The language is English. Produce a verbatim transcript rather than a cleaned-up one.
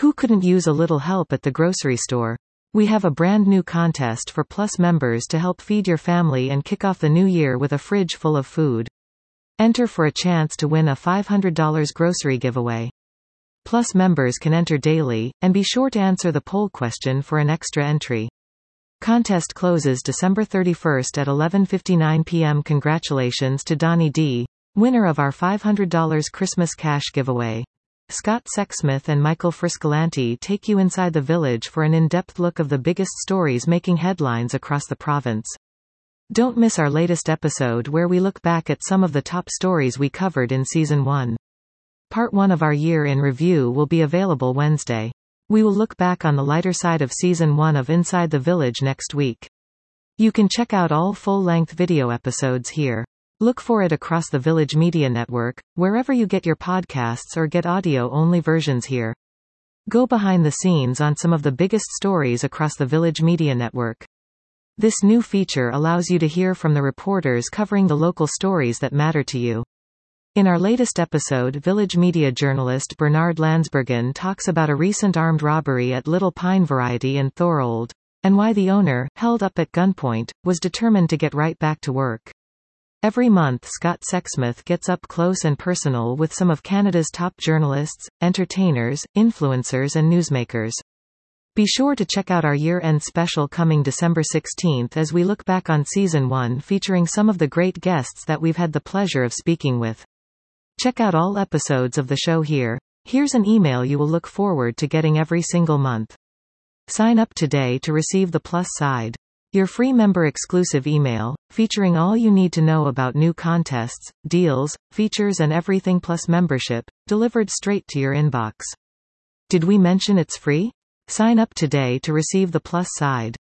Who couldn't use a little help at the grocery store? We have a brand new contest for Plus members to help feed your family and kick off the new year with a fridge full of food. Enter for a chance to win a five hundred dollars grocery giveaway. Plus members can enter daily, and be sure to answer the poll question for an extra entry. Contest closes December thirty-first at eleven fifty-nine p m Congratulations to Donnie D., winner of our five hundred dollars Christmas cash giveaway. Scott Sexsmith and Michael Friscolanti take you inside the village for an in-depth look of the biggest stories making headlines across the province. Don't miss our latest episode where we look back at some of the top stories we covered in Season one. Part one of our year in review will be available Wednesday. We will look back on the lighter side of Season one of Inside the Village next week. You can check out all full-length video episodes here. Look for it across the Village Media Network, wherever you get your podcasts, or get audio-only versions here. Go behind the scenes on some of the biggest stories across the Village Media Network. This new feature allows you to hear from the reporters covering the local stories that matter to you. In our latest episode, Village Media journalist Bernard Landsbergen talks about a recent armed robbery at Little Pine Variety in Thorold, and why the owner, held up at gunpoint, was determined to get right back to work. Every month Scott Sexsmith gets up close and personal with some of Canada's top journalists, entertainers, influencers and newsmakers. Be sure to check out our year-end special coming December sixteenth as we look back on Season one featuring some of the great guests that we've had the pleasure of speaking with. Check out all episodes of the show here. Here's an email you will look forward to getting every single month. Sign up today to receive the Plus side. Your free member-exclusive email, featuring all you need to know about new contests, deals, features and everything Plus membership, delivered straight to your inbox. Did we mention it's free? Sign up today to receive the Plus side.